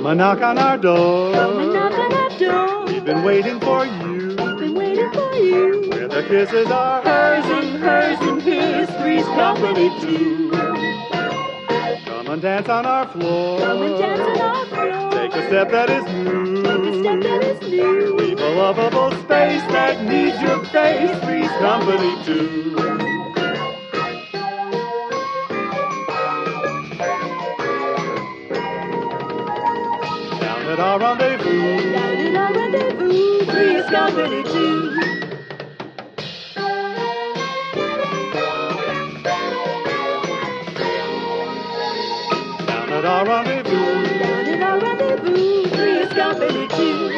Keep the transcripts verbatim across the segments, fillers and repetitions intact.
a knock on our door. Come and knock on our door. We've been waiting for you. We've been waiting for you. Where the kisses are Hers and hers and his, three's company too. Come and dance on our floor. Come and dance on our floor. Take a step that is new. Take a step that is new. Leave a lovable space that needs your face. Three's company too. Down at our rendezvous. Down at our rendezvous. Three's company too. Down at our rendezvous. Down at our rendezvous. Three's company too.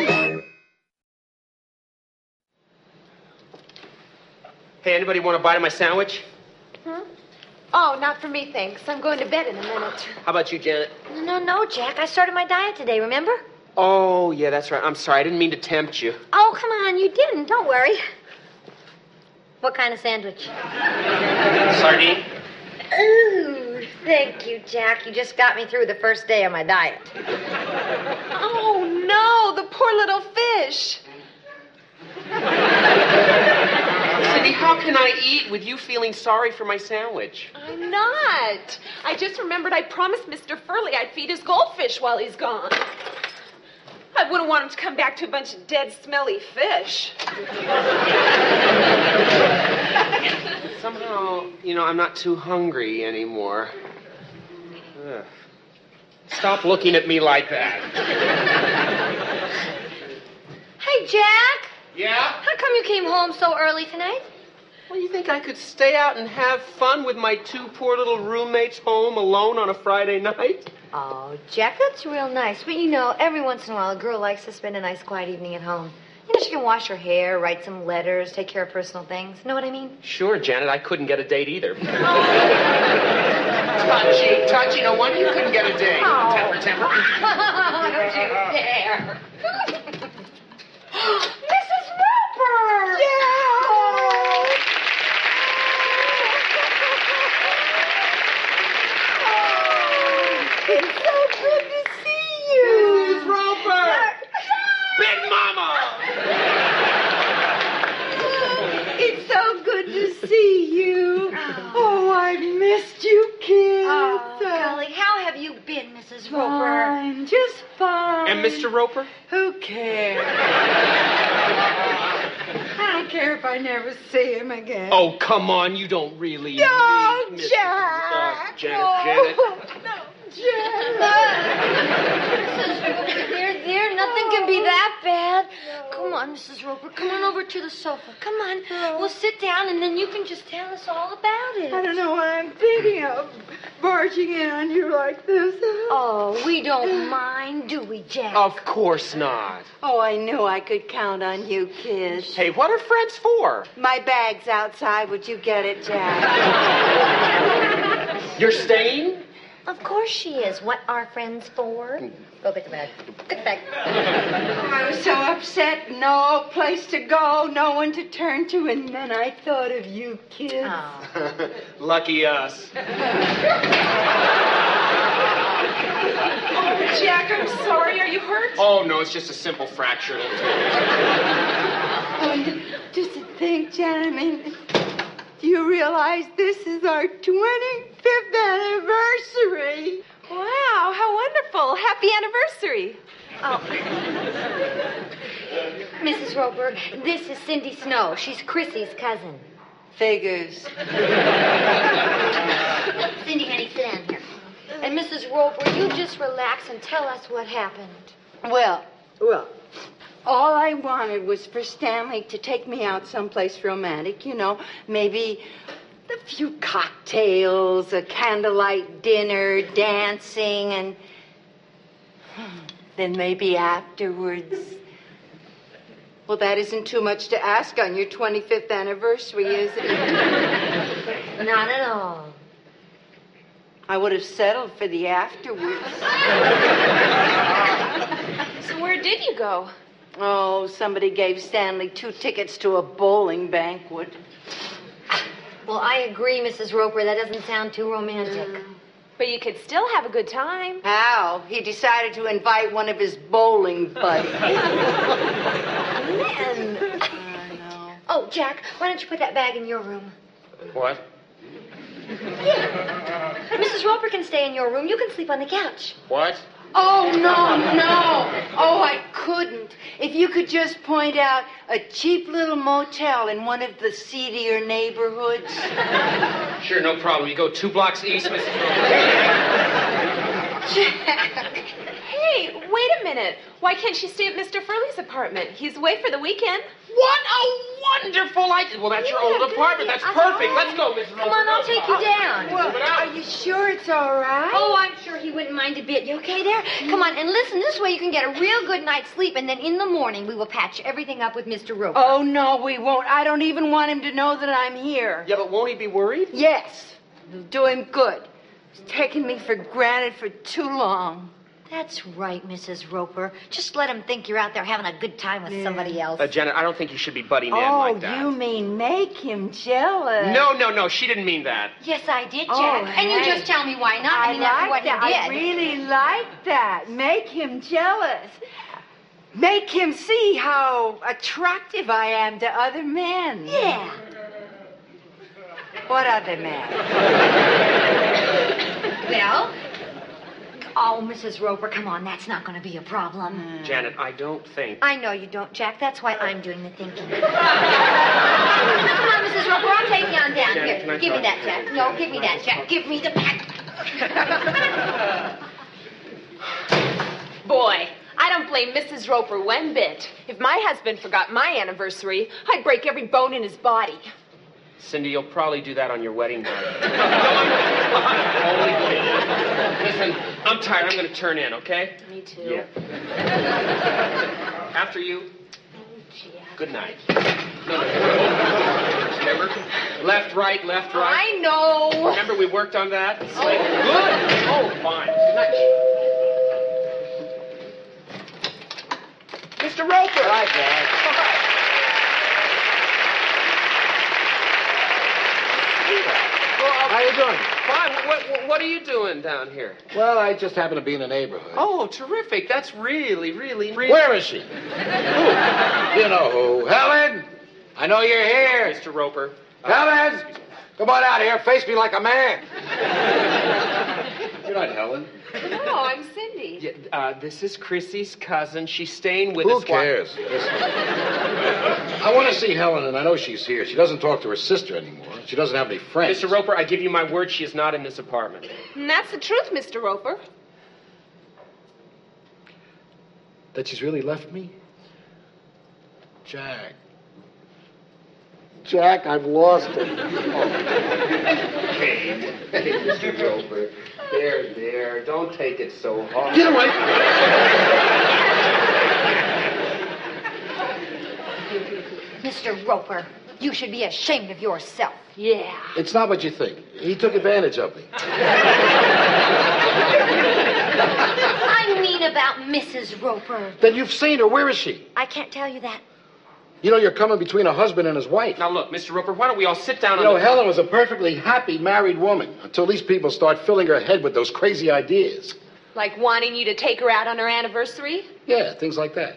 Hey, anybody want a bite of my sandwich? Huh? Oh, not for me, thanks. I'm going to bed in a minute. How about you, Janet? No, no, no, Jack. I started my diet today, remember? Oh, yeah, that's right. I'm sorry. I didn't mean to tempt you. Oh, come on. You didn't. Don't worry. What kind of sandwich? Sardine? Ooh, thank you, Jack. You just got me through the first day of my diet. Oh, no, the poor little fish. Cindy, how can I eat with you feeling sorry for my sandwich? I'm not. I just remembered I promised Mister Furley I'd feed his goldfish while he's gone. I wouldn't want him to come back to a bunch of dead, smelly fish. Somehow, you know, I'm not too hungry anymore. Ugh. Stop looking at me like that. Hey, Jack. Yeah? How come you came home so early tonight? Well, you think I could stay out and have fun with my two poor little roommates home alone on a Friday night? Oh, Jack, that's real nice. But, you know, every once in a while, a girl likes to spend a nice, quiet evening at home. You know, she can wash her hair, write some letters, take care of personal things. Know what I mean? Sure, Janet. I couldn't get a date either. touchy, touchy. No wonder you couldn't get a date. Oh. Temper, temper. Don't you dare. Missus Roper! Yeah! It's so good to see you. Missus Roper! Big Mama! It's so good to see you. Oh, I've missed you, kids. Oh, golly, how have you been, Missus Roper? Fine, just fine. And Mister Roper? Who cares? I don't care if I never see him again. Oh, come on. You don't really No, need Missus Jack. Uh, Janet, no. Janet. No, Janet. There, there, nothing can be that bad. Come on, Missus Roper, come on over to the sofa. Come on, we'll sit down and then you can just tell us all about it. I don't know what I'm thinking of, barging in on you like this. Oh, we don't mind, do we, Jack? Of course not. Oh, I knew I could count on you, kids. Hey, what are friends for? My bag's outside. Would you get it, Jack? You're staying? Of course she is. What are friends for? Go get the bag. Get the bag. I was so upset. No place to go, no one to turn to, and then I thought of you, kids. Oh. Lucky us. Oh, Jack, I'm sorry. Are you hurt? Oh, no, it's just a simple fracture. Oh, just to think, Jan, I mean, do you realize this is our twenty-fifth anniversary? Wow, how wonderful. Happy anniversary. Oh. Missus Roper, this is Cindy Snow. She's Chrissy's cousin. Figures. Cindy, honey, sit down here. And Missus Roper, you just relax and tell us what happened. Well, well, all I wanted was for Stanley to take me out someplace romantic, you know, maybe a few cocktails, a candlelight dinner, dancing, and then maybe afterwards. Well, that isn't too much to ask on your twenty-fifth anniversary, is it? Not at all. I would have settled for the afterwards. So where did you go? Oh, somebody gave Stanley two tickets to a bowling banquet. Well, I agree, Missus Roper. That doesn't sound too romantic. Mm. But you could still have a good time. How? He decided to invite one of his bowling buddies. Man. I know. Oh, Jack, why don't you put that bag in your room? What? Yeah. Missus Roper can stay in your room. You can sleep on the couch. What? Oh, no, no. Oh, I couldn't. If you could just point out a cheap little motel in one of the seedier neighborhoods. Sure, no problem. You go two blocks east, Missus Roper. Jack. Hey, wait a minute. Why can't she stay at Mister Furley's apartment? He's away for the weekend. What a wonderful idea. Well, that's your Yeah, old good apartment. idea. That's Uh-huh. perfect. Let's go, Missus Roper. Come on, I'll take you down. Well, are you sure it's all right? Oh, I'm sure he wouldn't mind a bit. You okay there? Come on, and listen, this way you can get a real good night's sleep, and then in the morning we will patch everything up with Mister Roper. Oh, no, we won't. I don't even want him to know that I'm here. Yeah, but won't he be worried? Yes, it'll do him good. He's taken me for granted for too long. That's right, Missus Roper. Just let him think you're out there having a good time with somebody else. Uh, Janet, I don't think you should be butting in Oh, like that. you mean make him jealous? No, no, no. She didn't mean that. Yes, I did, Jack. Oh, and you hey. just tell me why not. I, I mean, that's like what that. you did. I really like that. Make him jealous. Make him see how attractive I am to other men. Yeah. What other men? Well? Oh, Missus Roper, come on. That's not going to be a problem. Janet, I don't think. I know you don't, Jack. That's why I'm doing the thinking. Now, come on, Missus Roper. I'll take you on down. Janet, can I Here, give me talk that, to Jack. you? No, give me that, Jack. Give me the pack. Boy, I don't blame Missus Roper one bit. If my husband forgot my anniversary, I'd break every bone in his body. Cindy, you'll probably do that on your wedding night. Only kidding. Listen, I'm tired. I'm going to turn in, okay? Me too. Yeah. After you. Good night. No, no. Remember? Left, right, left, right. I know. Remember we worked on that? Oh. Good. Oh, fine. Good night. Mister Roper. Hi, Dad. How you doing? Fine. What, what, what are you doing down here? Well, I just happen to be in the neighborhood. Oh, terrific. That's really, really, really... Where is she? Who? You know who. Helen! I know you're here. Mister Roper. Uh, Helen! Come on out here. Face me like a man. You're not Helen. No, I'm Cindy. Yeah, uh, this is Chrissy's cousin. She's staying with Who us. while- cares? Listen. I want to see Helen, and I know she's here. She doesn't talk to her sister anymore. She doesn't have any friends. Mister Roper, I give you my word she is not in this apartment. And that's the truth, Mister Roper. That she's really left me? Jack. Jack, I've lost her. Hey, hey, Mister Roper. There, there. Don't take it so hard. Get away from me. Mister Roper, you should be ashamed of yourself. Yeah. It's not what you think. He took advantage of me. I mean about Missus Roper. Then you've seen her. Where is she? I can't tell you that. You know, you're coming between a husband and his wife. Now, look, Mister Roper, why don't we all sit down You on know, the... Helen was a perfectly happy married woman until these people start filling her head with those crazy ideas. Like wanting you to take her out on her anniversary? Yeah, things like that.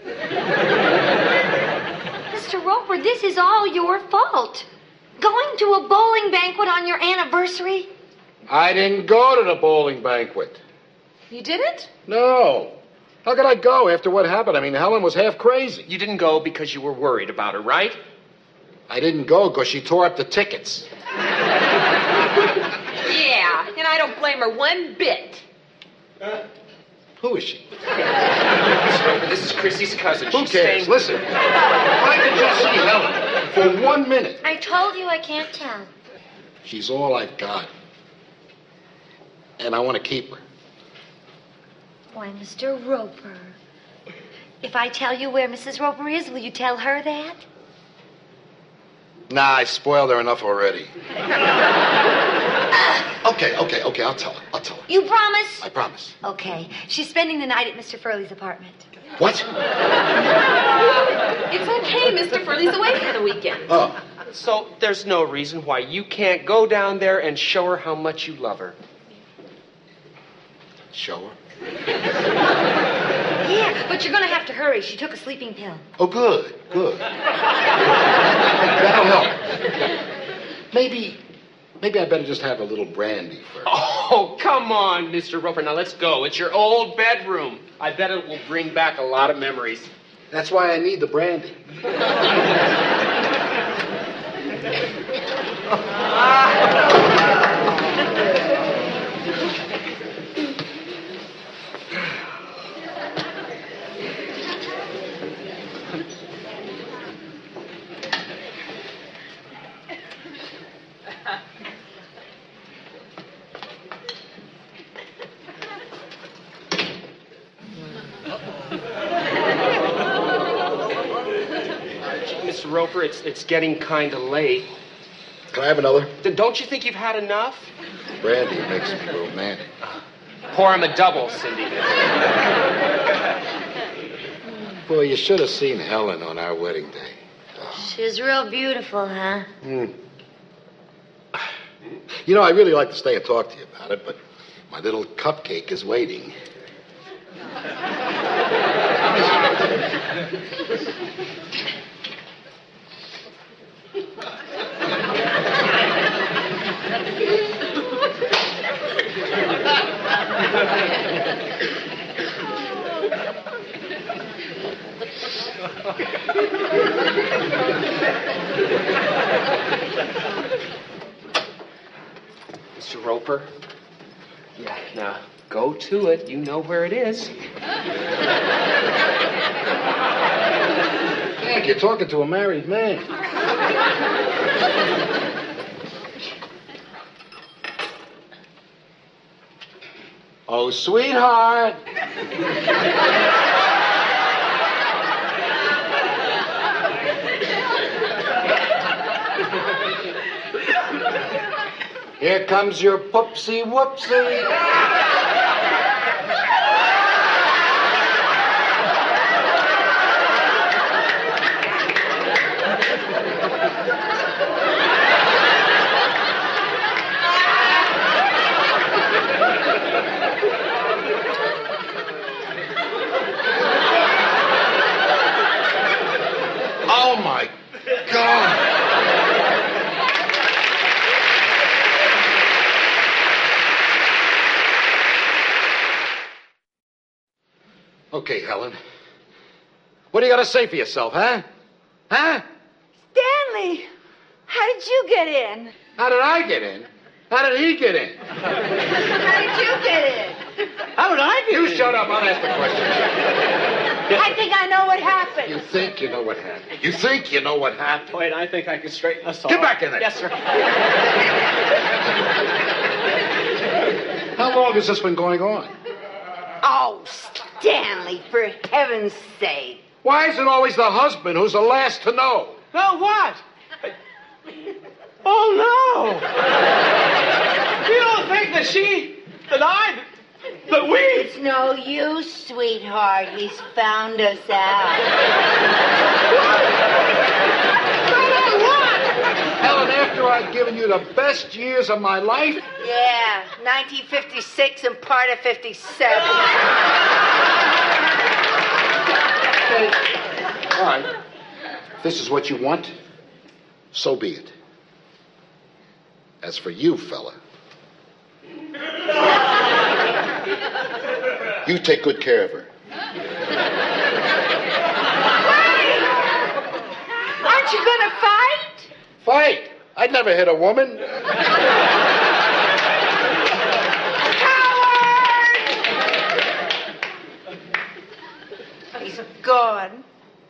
Mister Roper, this is all your fault. Going to a bowling banquet on your anniversary? I didn't go to the bowling banquet. You didn't? No. How could I go after what happened? I mean, Helen was half crazy. You didn't go because you were worried about her, right? I didn't go because she tore up the tickets. Yeah, and I don't blame her one bit. Who is she? Mister Roper, this is Chrissy's cousin. Who She's cares? staying... Listen, if I could just see Helen for one minute. I told you I can't tell. She's all I've got. And I want to keep her. Why, Mister Roper, if I tell you where Missus Roper is, will you tell her that? Nah, I spoiled her enough already. Okay, okay, okay, I'll tell her. I'll tell her. You promise? I promise. Okay. She's spending the night at Mister Furley's apartment. What? It's okay, Mister Furley's away for the weekend. Oh. So there's no reason why you can't go down there and show her how much you love her. show her? Yeah, but you're gonna have to hurry. She took a sleeping pill. Oh, good, good. That'll help. Maybe, maybe I better just have a little brandy first. Oh, come on, Mister Roper. Now let's go. It's your old bedroom. I bet it will bring back a lot of memories. That's why I need the brandy. Mister Roper, it's it's getting kind of late. Can I have another? D- Don't you think you've had enough? Brandy makes me romantic. Pour him a double, Cindy. Boy, you should have seen Helen on our wedding day. She was real beautiful, huh? Mm. You know, I really like to stay and talk to you about it, but my little cupcake is waiting. Mister Roper? Yeah, now, go to it. You know where it is. Hank, you're talking to a married man. Oh, sweetheart. Here comes your poopsie whoopsie. Oh, my God. Okay, Helen. What do you got to say for yourself, huh? Huh? Stanley, how did you get in? How did I get in? How did he get in? How did you get in? How did I get you in? You shut up. I'll ask the question. I think I know what happened. You think you know what happened. You think you know what happened. Wait, I think I can straighten us all. Get back in there. Yes, sir. How long has this been going on? Oh, Stanley, for heaven's sake. Why is it always the husband who's the last to know? No, what? Oh, no. You don't think that she, that I, that we... It's no use, sweetheart. He's found us out. Helen, after I've given you the best years of my life? Yeah, nineteen fifty-six and part of fifty-seven. Okay. All right. If this is what you want, so be it. As for you, fella, you take good care of her. Aren't you gonna fight? Fight? I'd never hit a woman. Coward! He's gone.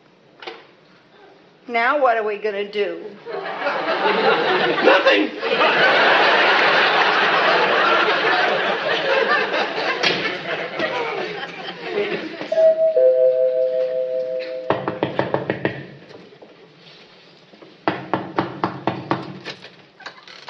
Now what are we gonna do? Nothing.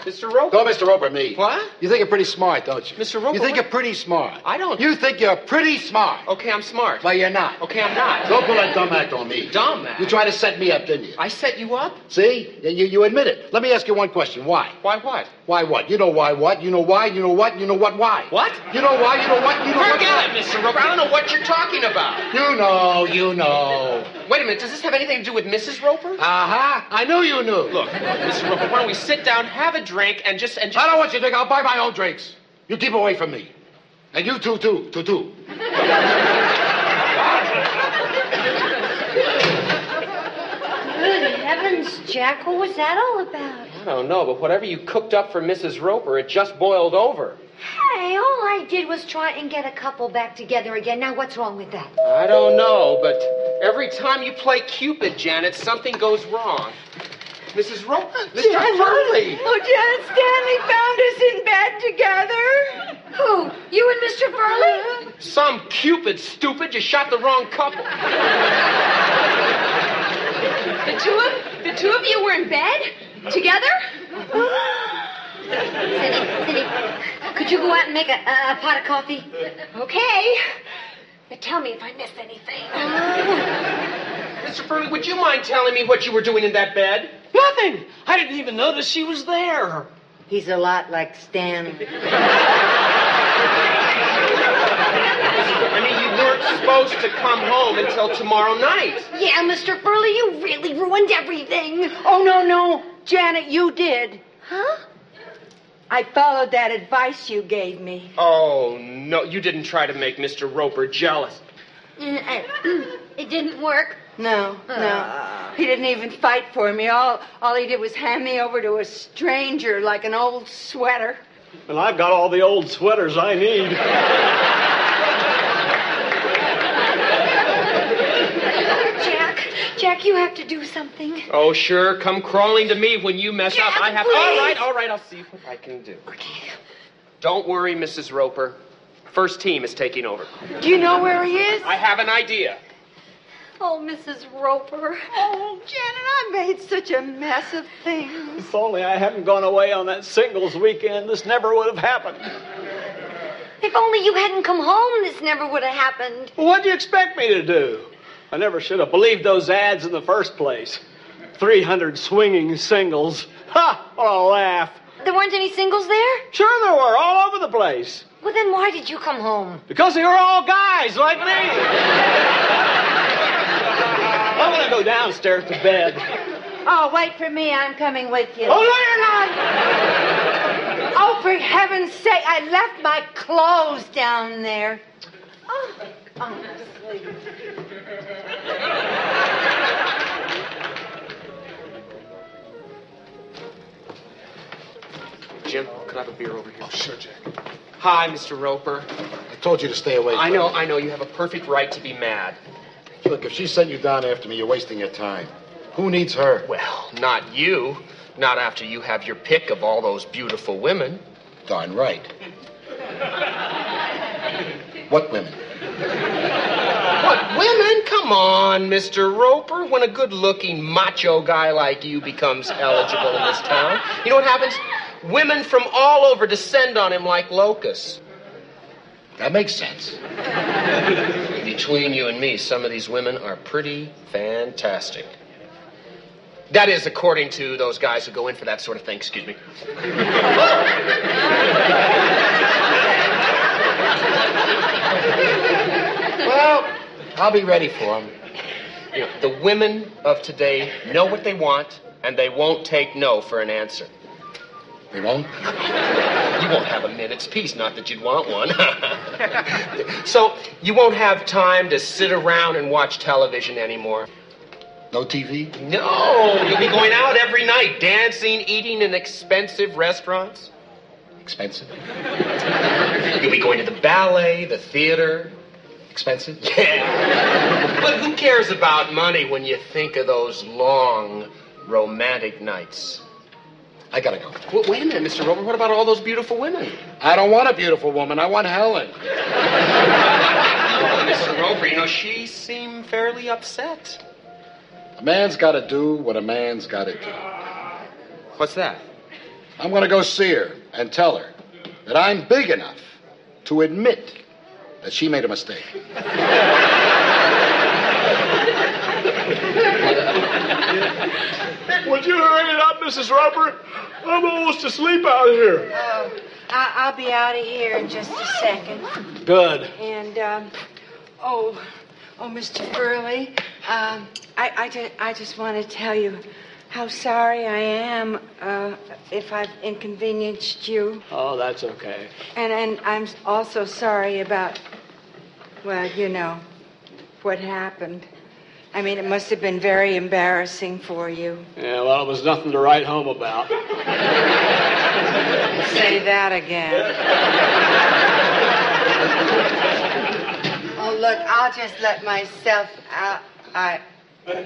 Mister Roper. Go, Mister Roper, me. What? You think you're pretty smart, don't you? Mister Roper, You think what? you're pretty smart. I don't. You think you're pretty smart. Okay, I'm smart. Well, you're not. Okay, I'm not. Don't pull that dumb act on me. Dumb act? You tried to set me up, didn't you? I set you up? See? You, you, you admit it. Let me ask you one question. Why? Why what? Why what? You know why what? You know why? You know what? You know what? Why? What? You know why? You know what? You know what? Forget it, Mister Roper. I don't know what you're talking about. You know. You know. Wait a minute. Does this have anything to do with Missus Roper? Uh-huh. I knew you knew. Look, Mister Roper, why don't we sit down, have a drink, and just... and just... I don't want you to drink. I'll buy my own drinks. You keep away from me. And you too, too. Too, too. Good heavens, Jack, what was that all about? I don't know, but whatever you cooked up for Missus Roper, it just boiled over. Hey, all I did was try and get a couple back together again. Now, what's wrong with that? I don't know, but every time you play Cupid, Janet, something goes wrong. Missus Roper, Mister Furley. Oh, Janet Stanley found us in bed together. Who? You and Mister Furley? Some Cupid, stupid. You shot the wrong couple. The two of the two of you were in bed together? Cindy, Cindy, could you go out and make a, a, a pot of coffee? Okay. But tell me if I missed anything. Mister Furley, would you mind telling me what you were doing in that bed? Nothing. I didn't even notice she was there. He's a lot like Stan. I mean, you weren't supposed to come home until tomorrow night. Yeah, Mister Furley, you really ruined everything. Oh, no, no. Janet, you did. Huh? I followed that advice you gave me. Oh, no, you didn't try to make Mister Roper jealous. It didn't work. No, no. He didn't even fight for me. All, all he did was hand me over to a stranger like an old sweater. And I've got all the old sweaters I need. Jack, Jack, you have to do something. Oh, sure. Come crawling to me when you mess Jack, up. I have. please. All right, all right. I'll see what I can do. Okay. Don't worry, Missus Roper. First team is taking over. Do you know where he is? I have an idea. Oh, Missus Roper. Oh, Janet, I made such a mess of things. If only I hadn't gone away on that singles weekend, this never would have happened. If only you hadn't come home, this never would have happened. Well, what do you expect me to do? I never should have believed those ads in the first place. three hundred swinging singles. Ha! What a laugh. There weren't any singles there? Sure there were, all over the place. Well, then why did you come home? Because they were all guys like me. I'm going to go downstairs to bed. Oh, wait for me. I'm coming with you. Oh, no, you're not. Oh, for heaven's sake, I left my clothes down there. Oh, honestly. Jim, could I have a beer over here? Oh, sure, Jack. Hi, Mister Roper. I told you to stay away from I know, her. I know. You have a perfect right to be mad. Look, if she sent you down after me, you're wasting your time. Who needs her? Well, not you. Not after you have your pick of all those beautiful women. Darn right. What women? What, women? Come on, Mister Roper. When a good-looking macho guy like you becomes eligible in this town, you know what happens? Women from all over descend on him like locusts. That makes sense. Between you and me, some of these women are pretty fantastic. That is, according to those guys who go in for that sort of thing. Excuse me. Well, I'll be ready for them. You know, the women of today know what they want, and they won't take no for an answer. They won't? You won't have a minute's peace, not that you'd want one. So you won't have time to sit around and watch television anymore. No T V? No, you'll be going out every night, dancing, eating in expensive restaurants. Expensive? You'll be going to the ballet, the theater. Expensive? Yeah. But who cares about money when you think of those long, romantic nights? I gotta go. Well, wait a minute, Mister Roper. What about all those beautiful women? I don't want a beautiful woman. I want Helen. Oh, Mister Roper, you know, she seemed fairly upset. A man's gotta do what a man's gotta do. What's that? I'm going to go see her and tell her that I'm big enough to admit that she made a mistake. Would you hurry it up, Missus Roper? I'm almost asleep out here. Oh, I- I'll be out of here in just a second. Good. And, um, oh, oh, Mister Furley, um, I, I, just, I just want to tell you how sorry I am uh, if I've inconvenienced you. Oh, that's okay. And, and I'm also sorry about, well, you know, what happened. I mean, it must have been very embarrassing for you. Yeah, well, it was nothing to write home about. Say that again. Oh, look, I'll just let myself out. I... The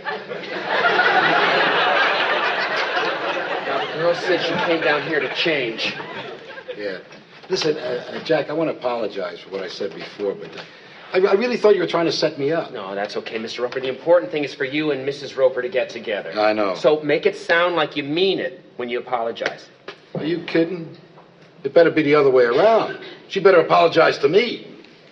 girl said she came down here to change. Yeah. Listen, uh, uh, Jack, I want to apologize for what I said before, but uh, I, I really thought you were trying to set me up. No, that's okay, Mister Roper. The important thing is for you and Missus Roper to get together. I know. So make it sound like you mean it when you apologize. Are you kidding? It better be the other way around. She better apologize to me.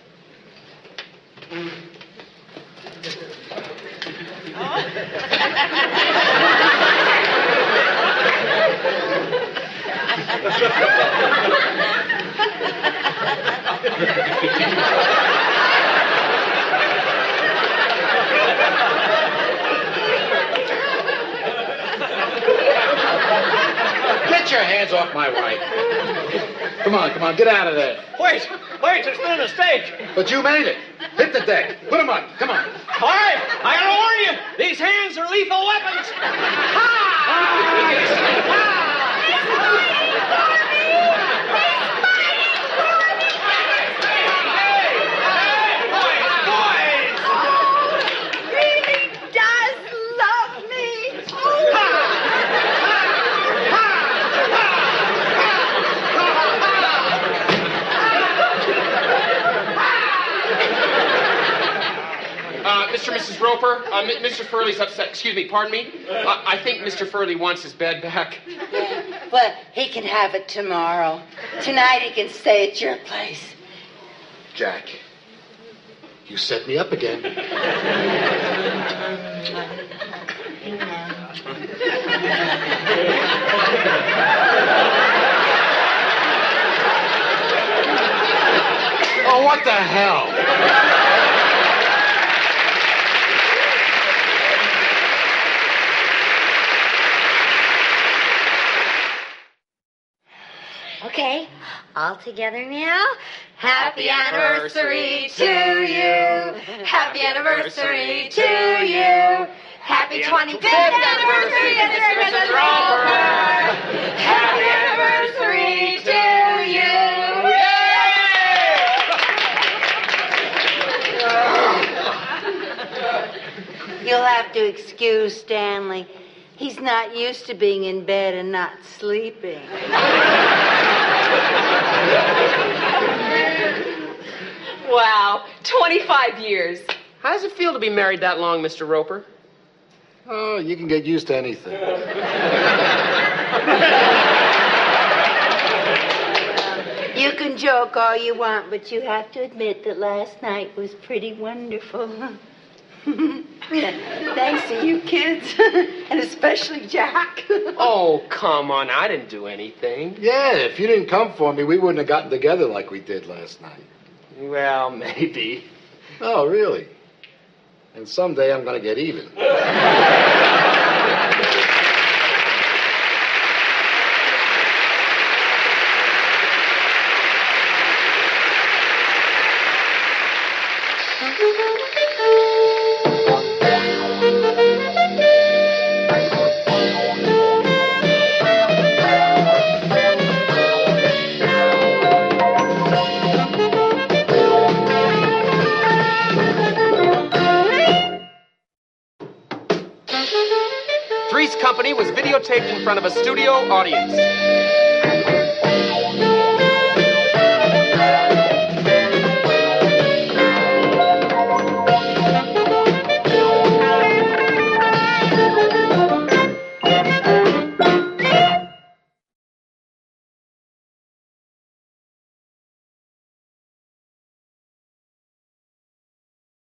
Get your hands off my wife. Come on, come on, get out of there. Wait, wait, there's been a mistake. But you made it. Hit the deck. Put him on. Come on. All right, I gotta warn you, these hands are lethal weapons. Really does love me. Uh, Mister and Missus Roper, uh, M- Mister Furley's upset. Excuse me, pardon me. Uh, I think Mister Furley wants his bed back. Yeah. Well, he can have it tomorrow. Tonight he can stay at your place. Jack, you set me up again. Oh, what the hell? Okay, all together now. Happy anniversary to you. Happy anniversary to you. Happy twenty-fifth anniversary, Missus Roper. Happy anniversary to you. You'll have to excuse Stanley. He's not used to being in bed and not sleeping. Wow, twenty-five years. How does it feel to be married that long, Mister Roper? Oh, you can get used to anything. You can joke all you want, but you have to admit that last night was pretty wonderful. Thanks to you kids, and especially Jack. Oh, come on. I didn't do anything. Yeah, if you didn't come for me, we wouldn't have gotten together like we did last night. Well, maybe. Oh, really? And someday I'm going to get even. Three's Company was videotaped in front of a studio audience.